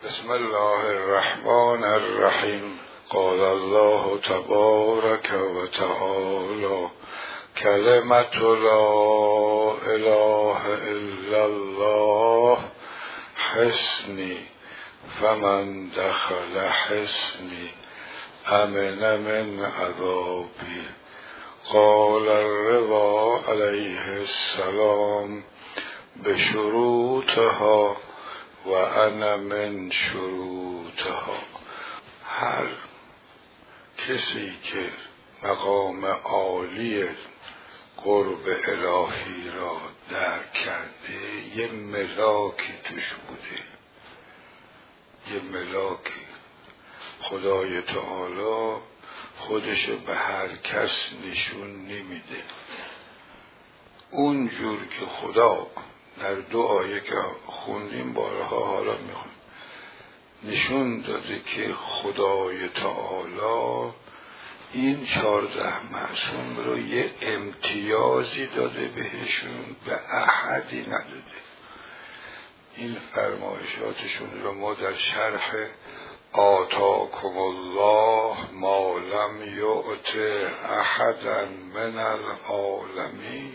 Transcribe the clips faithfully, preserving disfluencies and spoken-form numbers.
بسم الله الرحمن الرحیم. قال الله تبارک و تعالی کلمة لا اله الا الله حصنی فمن دخل حصنی امن من عذابی. قال الرضا علیه السلام بشروطها و انا من شروطها. هر کسی که مقام عالی قرب الهی را درک کرده یه ملاکی توش بوده، یه ملاکی. خدای تعالی خودشو به هر کس نشون نمیده. اونجور که خدا در دو آیه که خوندیم بارها حالا میخونیم نشون داده که خدای تعالی این چهارده معصوم رو یه امتیازی داده بهشون، به احدی نداده. این فرمایشاتشون رو ما در شرح آتاکم الله ما لم یؤت احدا من العالمین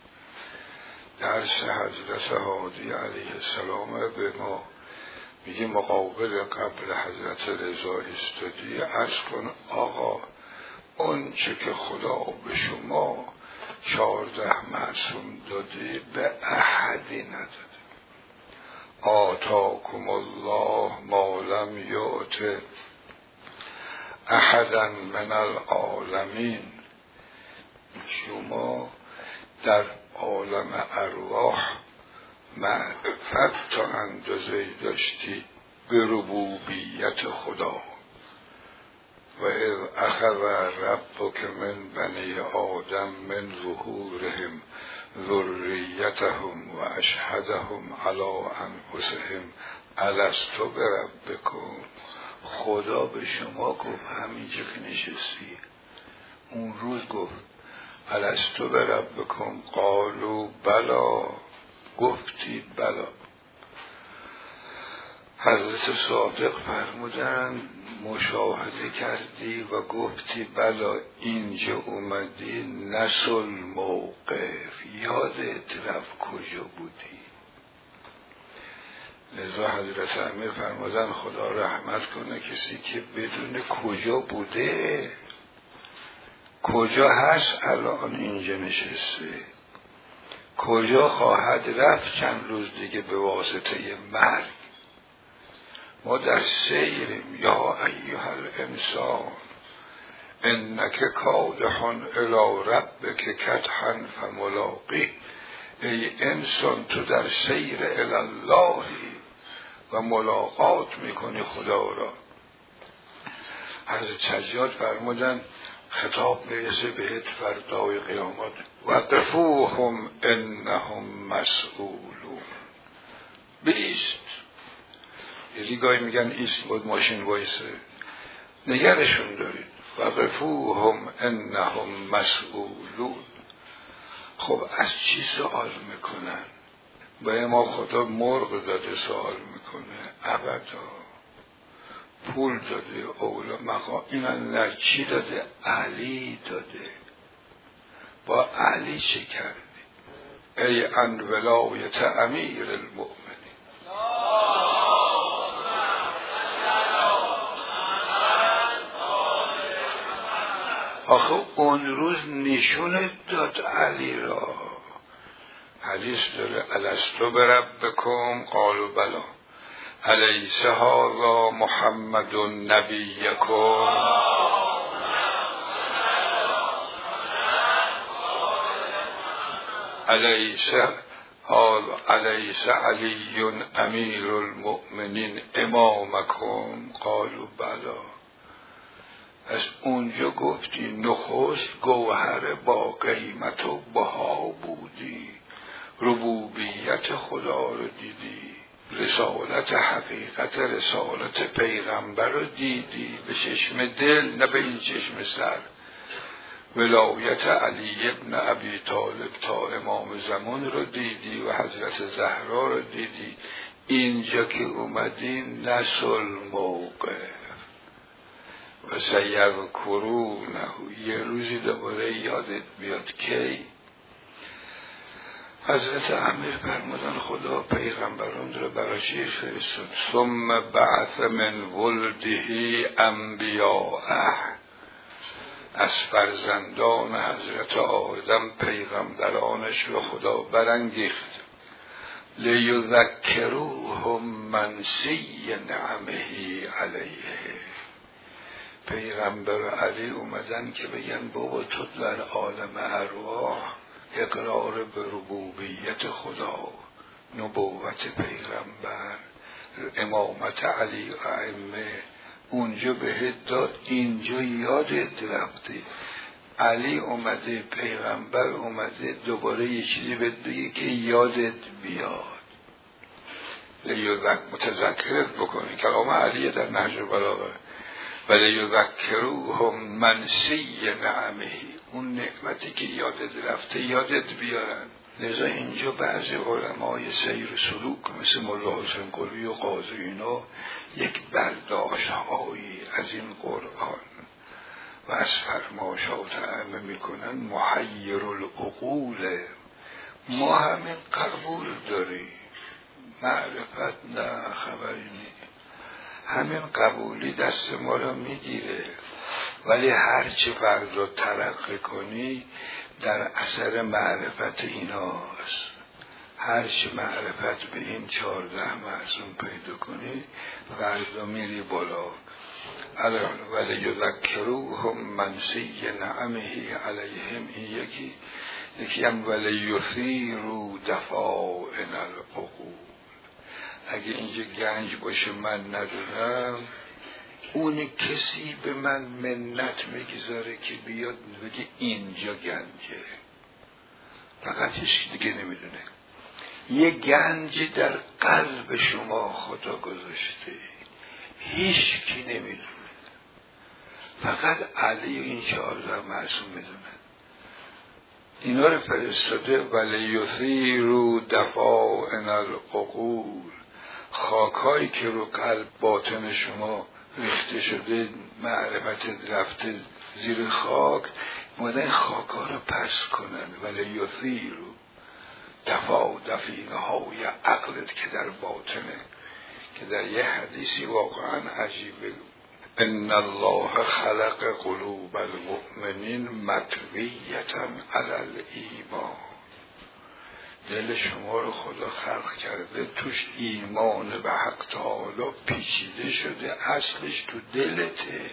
درس حضرت هادی علیه السلام به ما میگه مقابل قبل حضرت رضا استادی عرض کن آقا اون چه که خدا به شما چهارده معصوم داده به احدی نداده. آتاکم الله ما لم یؤت احدا من العالمین. شما در عالم ارواح معرفت تا اندازه‌ای داشتی به ربوبیت خدا. و اذ اخذ ربک من بنی آدم من ظهورهم ذریتهم و اشهدهم علی انفسهم الست بربکم. خدا به شما گفت همینجا که نشستی اون روز گفت الست بربکم قالوا بلا، گفتی بلا. حضرت صادق فرمودن مشاهده کردی و گفتی بلا، اینجا اومدی نسل موقف، یادت رفت کجا بودی. لذا حضرت امیر فرمودن خدا رحمت کنه کسی که بدون کجا بوده، کجا هست الان اینجا نشسته، کجا خواهد رفت چند روز دیگه به واسطه مرگ. ما در سیریم. یا ایها الانسان انک کادح الی ربک کدحا فملاقیه. ای انسان تو در سیر الی اللهی و ملاقات میکنی خدا را. حضرت سجاد فرمودن خطاب میرسه بهت فردای قیامت وقفوهم انهم مسئولون. بیست. یعنی گاهی میگن ایست بود ماشین وایسه، نگرشون دارید. وقفوهم انهم مسئولون. خب از چی سوال میکنن؟ به ما خدا مرغ داده سوال میکنه؟ ابدا. پول داده، اولا مقام، اینا نه. چی داده؟ علی داده. با علی چه کردی؟ ای ان ولایت امیر المؤمنین. آخه اون روز نشونت داد علی را. حدیث داره الست بربکم قالوا بلا الیس هذا محمد نبیکم. الیس الیس علی امیر المؤمنین امامکم قالوا بلا. از اونجا گفتی نخست گوهر با قیمت و بها بودی، ربوبیت خدا رو دیدی، رسالت حقیقت رسالت پیغمبر رو دیدی به چشم دل نه به این چشم سر. ولایت علی ابن ابی طالب تا امام زمان رو دیدی و حضرت زهرا رو دیدی. اینجا که اومدین نسل موقع و سیر کرونه یه روزی دوباره یادت بیاد کی حضرت امیر فرمودن خدا پیغمبران رو برای چی فرستاد؟ ثم بعث من ولده انبیاءه، از فرزندان حضرت آدم پیغمبرانش رو خدا برانگیخت. لیذکروهم منسی نعمه علیه، پیغمبر علی اومدن که بگن بابا تو در عالم ارواح اقرار به ربوبیت خدا، نبوت پیغمبر، امامت علی و ائمه اونجا بهت داد، اینجا یادت رفتی. علی اومده، پیغمبر اومده، دوباره یه چیزی بهت بگه که یادت بیاد، لیذک متذکرت بکنی. کلام علی در نهج البلاغه ولی یذکروهم منسی نعمه، اون نعمتی که یادت رفته یادت بیارن. لذا اینجا بعضی علمای سیر سلوک مثل مولا حسین قلی و قاضی اینا یک برداشت هایی از این قرآن و از فرماشات ائمه میکنن محیر العقول. ما همین قبول داریم، معرفت نه خبری نیست، همین قبولی دست ما رو میگیره، ولی هرچی فردا ترقی کنی در اثر معرفت ایناست. هرچی معرفت به این چهارده معصوم پیدا کنی فردا میری بالا. ولی یذکروهم منسی نعمه علیهم، این یکی یکی هم ولی یثیروا دفائن العقول. اگه اینجا گنج باشه من ندونم، اون کسی به من منت میگذاره که بیاد بگه اینجا گنجه، فقط هیچ دیگه نمیدونه. یه گنج در قلب شما خدا گذاشته، هیچ کی نمیدونه، فقط علی و این چهارده معصوم میدونه. اینا رو فرستاده ولی یثیروا دفائن العقول، خاکایی که رو قلب باطن شما ریخته شده، معرفت رفته زیر خاک، مادن خاکا رو پس کنن. ولی یثیروا دفاع دفینه های عقلت که در باطنه، که در یه حدیثی واقعا عجیبه، ان الله خلق قلوب المؤمنین مطویة علی الایمان، دل شما رو خدا خلق کرده توش ایمان به حق تعالی پیچیده شده، اصلش تو دلته،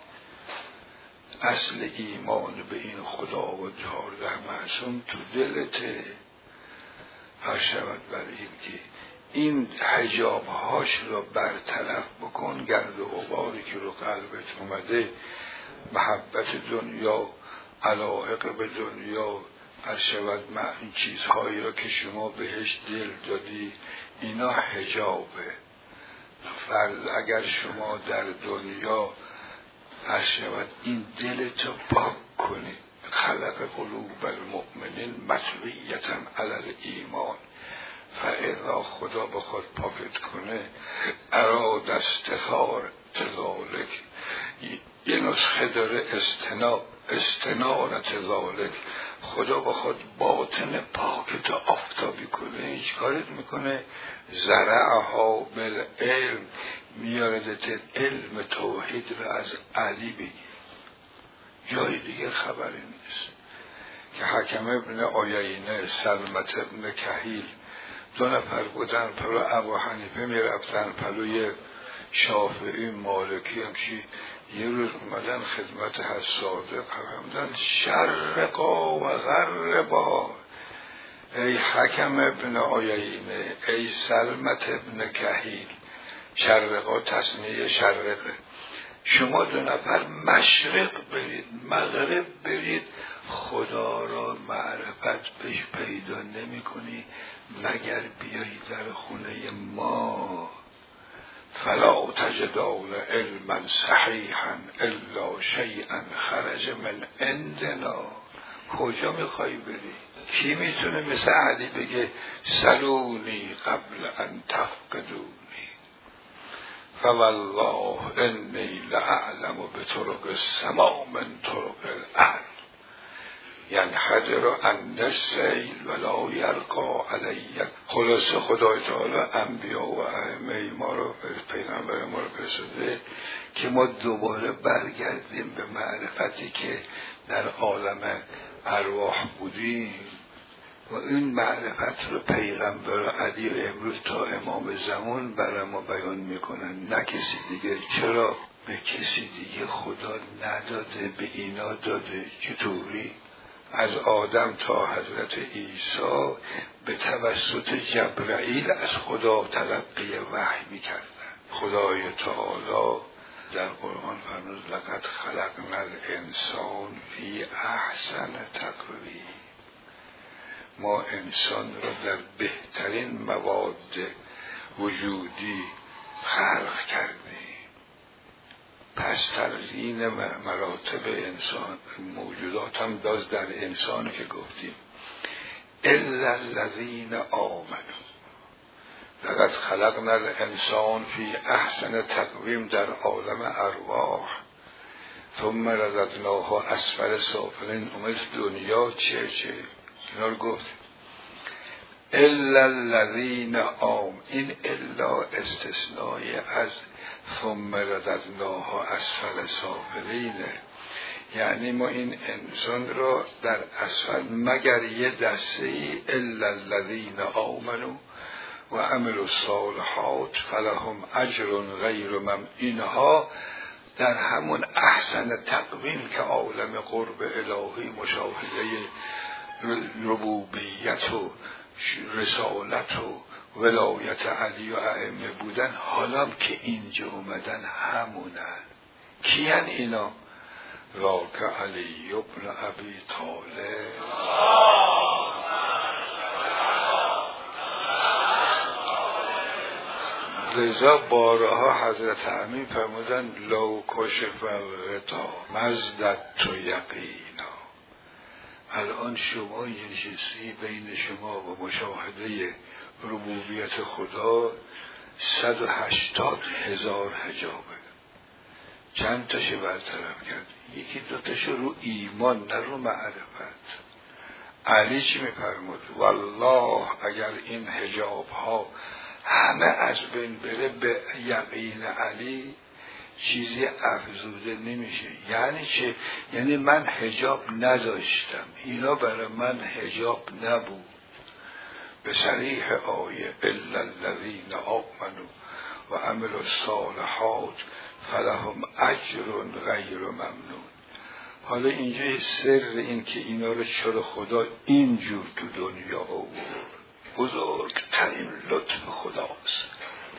اصل ایمان به این خدا و چهارده معصوم تو دلته. هر شود بر این که این حجاب هاش رو برطرف بکن، گرد و غباری که رو قلبت اومده، محبت دنیا، علاقه به دنیا، هر شود این چیزهایی را که شما بهش دل دادی، اینا حجابه. فرض اگر شما در دنیا هر شود این دلتو پاک کنید، خلق قلوب المؤمنین مطویة علی الایمان، فاذا خدا بخواد پاکت کنه اراد استثار تذالک، یه نسخه داره استنا استنارت ذالک، خدا بخواد باطن پاکت آفتابی کنه، هیچ کارت میکنه زرعها بالعلم، میاردت علم توحید رو از علی بگی، جای دیگه خبری نیست. که حکم ابن عیینه، سلمت ابن کهیل، دو نفر بودن پلو ابو حنیفه میرفتن، پلوی شافعی مالکی همچی. یه روز اومدن خدمت حساده فرمودن شرقا و غربا، ای حکم ابن عیینه، ای سلمت ابن کهیل، شرقا تصنیه شرقه، شما دو نفر مشرق برید مغرب برید، خدا را معرفت بهش پیدا نمی کنی مگر بیایی در خونه ما. فلا تجدون علما صحیحا الا شیئا خرج من عندنا، کجا میخوایی بری؟ کی میتونه مثل علی بگه سلونی قبل ان تفقدونی فوالله انی لأعلم بطرق السما من طرق الارض ینحدر عن السیل ولا یرقى علی. خلاصه خدای تعالی انبیا و ائمه ما رو، پیغمبر ما رو فرستاده که ما دوباره برگردیم به معرفتی که در عالم ارواح بودیم و این معرفت رو پیغمبر علی و امروز تا امام زمان برای ما بیان میکنن، نه کسی دیگه. چرا؟ به کسی دیگه خدا نداده، به اینا داده. چطوری؟ از آدم تا حضرت عیسی به توسط جبرائیل از خدا تلقی وحی میکردن. خدای تعالی در قرآن فرمود لقد خلقنا الانسان فی احسن تقویم. ما انسان را در بهترین مواد وجودی خلق کردیم. پس ترین مراتب انسان موجودات هم داز در انسان که گفتیم الا الذین آمنوا. لقد خلقنا الانسان فی احسن تقویم در عالم ارواح ثم رددناه اسفل سافلین. اومد دنیا چه چه اینا رو گفت الا الذین آمنوا. این الا استثنای از ثم رددناه اسفل سافلینه، یعنی ما این انسان رو در اسفل مگر یه دسته ای الا الذین آمنوا و عملوا الصالحات فلهم اجر غیر ممنون. اینها در همون احسن تقویم که عالم قرب الهی مشاهده ربوبیت و رسالت و ولایت علی و ائمه بودن، حالا که اینجا اومدن همونن. کیان اینا؟ راک علی ابن ابی طالب. لذا بارها حضرت امین فرمودن لو کشف الغطا مزددت یقینا. الان شما یه نشستی بین شما و مشاهده ربوبیت خدا صد و هشتاد هزار حجابه. چند تاشو برطرف کرد؟ یکی دوتاشو رو ایمان، نه رو معرفت. علی چی میفرمود؟ والله اگر این حجاب ها همه از بین بره به یقین علی چیزی افزوده نمیشه. یعنی چه؟ یعنی من حجاب نداشتم، اینا برای من حجاب نبود. به صریح آیه الا الذین آمنوا و عملوا الصالحات فلهم اجر غیر ممنون. حالا اینجا سر این که اینا رو چرا خدا اینجور تو دنیا آورد، بزرگترین لطف خداست.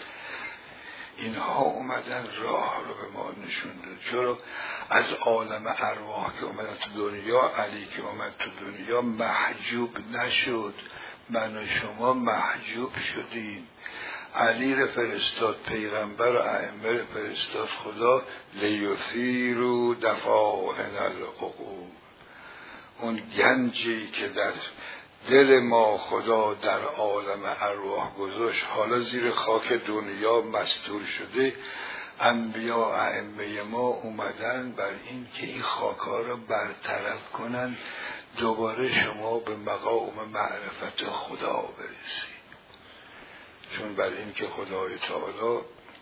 اینها اومدن راه رو به ما نشون داد. چرا؟ از عالم ارواح که اومدن تو دنیا، علی که اومد تو دنیا محجوب نشد. من و شما محجوب شدیم. علی رو فرستاد پیغمبر و ائمه رو فرستاد خدا لیثیروا دفاعن العقول. اون گنجی که در دل ما خدا در عالم ارواح گذاشت حالا زیر خاک دنیا مستور شده. انبیا ائمه ما اومدن بر این که این خاکا رو برطرف کنن، دوباره شما به مقام معرفت خدا برسید. چون بر این که خدای تعالی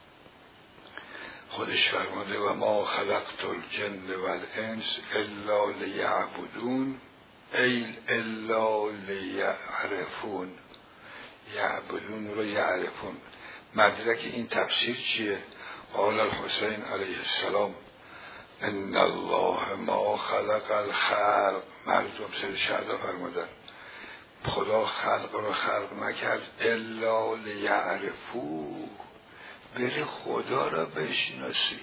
خودش فرموده و ما خلقت الجن والانس الا لیعبدون ای الا لیعرفون. یعبدون رو یعرفون. مدرک این تفسیر چیه؟ قال الحسین علیه السلام ان الله ما خلق الخلق. مردم سر شهدا فرمودن خدا خلق رو خلق نکرد الا لیعرفو، بری خدا را بشناسی.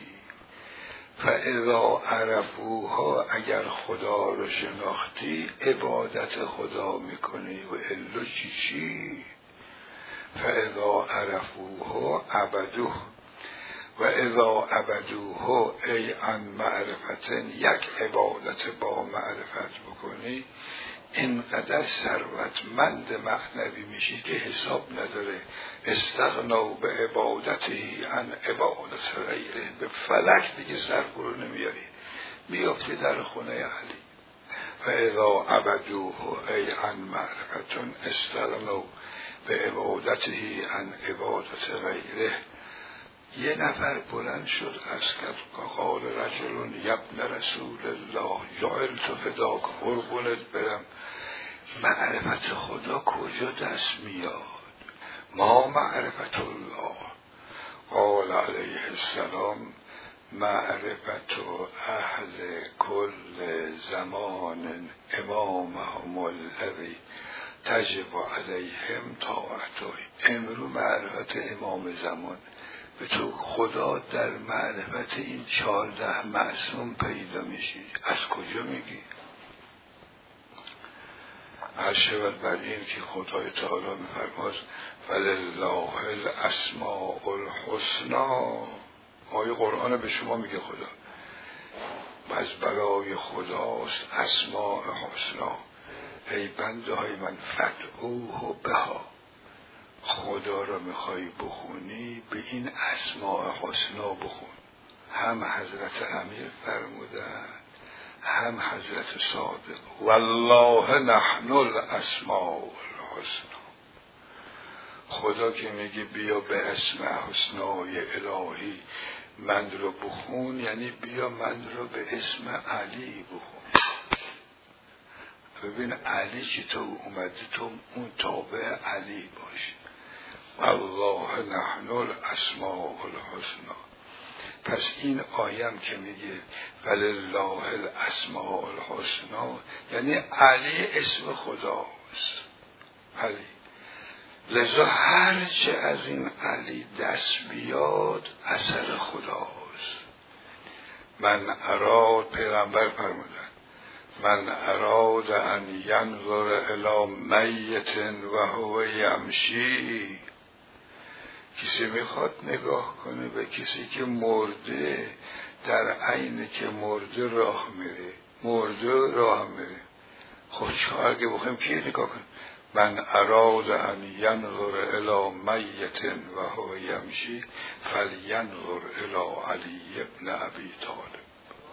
فاذا عرفوها، اگر خدا رو شناختی عبادت خدا میکنی. و الا چی چی؟ فاذا عرفوها عبدوه و اذا عبدوها ای عن معرفتن. یک عبادت با معرفت بکنی اینقدر ثروتمند معنوی میشی که حساب نداره. استغنا به عبادتی عن عبادت غیره، به فلک دیگه سر برو نمیاری، میافتی در خونه علی. فاذا عبدوه ای عن معرفتون استغنوا به عبادته عن عبادت غیره. یه نفر بلند شد از کرد قال رجل یبن رسول الله جعلت فداک، قربونت برم. معرفت خدا کجا دست میاد؟ ما معرفت الله. قال علیه السلام معرفت اهل کل زمان امامهم الذی تجب علیهم طاعته. امرو معرفت امام زمان، به تو خدا در معرفت این چهارده معصوم پیدا میشی. از کجا میگی؟ عرشبت بر این که خدای تعالی میفرماد فلله الاسماء الحسنا. آیه قرآن به شما میگه خدا از برای خداست اسماء حسنا. ای بنده های من فدعوه بها، خدا را میخوای بخونی به این اسماء حسنا بخون. هم حضرت امیر فرمودن هم حضرت صادق والله نحن الاسماء الحسنا. خدا که میگه بیا به اسم حسنای الهی من رو بخون، یعنی بیا من رو به اسم علی بخون. ببین علی که تو اومدی تو اون تابع علی باشی. والله نحن الاسماء الحسنا. پس این آیم که میگه ولله الاسماء الحسنا یعنی علی اسم خداست. علی لذا هرچه از این علی دست بیاد اثر خداست. من اراد، پیغمبر فرمودن من اراد ان ینظر الی میت و هو یمشی، کسی میخواد نگاه کنه به کسی که مرده، در عین که مرده راه میره، مرده راه میره. خب چهار اگه بخوایم کی نگاه کنیم؟ من اراد ان ینظر الی میت و هو یمشی فلینظر الی علی ابن ابی طالب.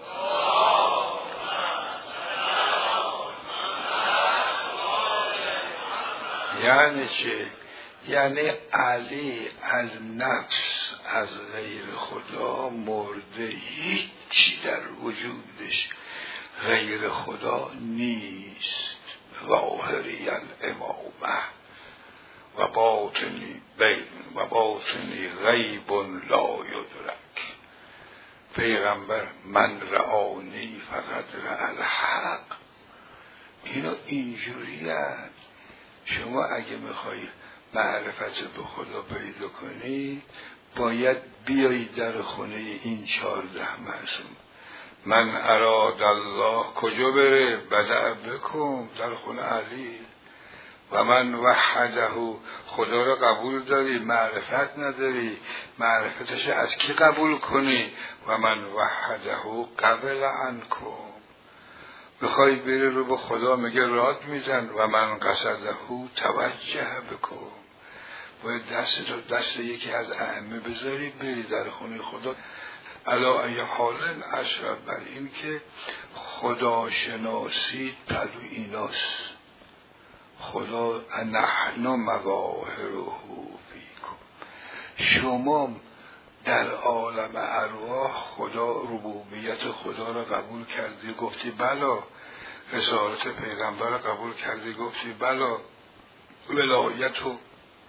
یعنی چه؟ یعنی علی از نفس از غیر خدا مرده، هیچی در وجودش غیر خدا نیست. ظاهری الامامه و باطنی بین و باطنی غیب لا یدرک. پیغمبر من رعانی فقط رع الحق. اینا اینجوری هست. شما اگه میخوای معرفت به خدا پیدا کنی باید بیایی در خونه این چهارده معصوم. من اراد الله کجا بره؟ بدع بکن در خونه علی. و من وحده خدا را قبول داری معرفت نداری، معرفتش از کی قبول کنی؟ و من وحده قبل عنکم. بخوای بری رو به خدا میگه راد میزن. و من قصده توجه بکن. باید دست تو دست یکی از ائمه بذاری بری در خونه خدا. علا ای حالن اشرف بر این که خدا شناسی پدو ایناست. خدا نحن مظاهره فیکم. شما در عالم ارواح خدا ربوبیت خدا را قبول کردی گفتی بلا، رسالت پیغمبر را قبول کردی گفتی بلا، ولایت و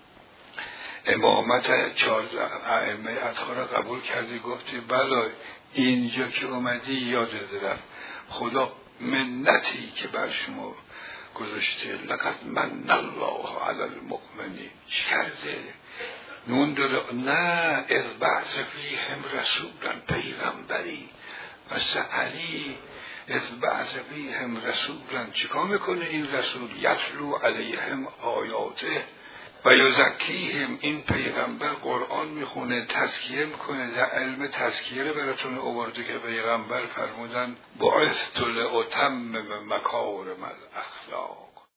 امامت چهارده ائمه اطهار را قبول کردی گفتی بلا. اینجا که اومدی یادت رفت خدا منتی که بر شما گذاشته لقد من الله علی المؤمنین چی کرده؟ نون داده؟ نه، اذ بعث فیهم رسولا، پیغمبری مثل علی اذ بعث فیهم رسولا. چیکار میکنه این رسول؟ یتلو علیهم آیاته، و یزکیهم، این پیغمبر قرآن میخونه، تزکیه میکنه، در علم تزکیه رو براتون آورده که پیغمبر فرمودن بعثت لاتمم مکارم الاخلاق،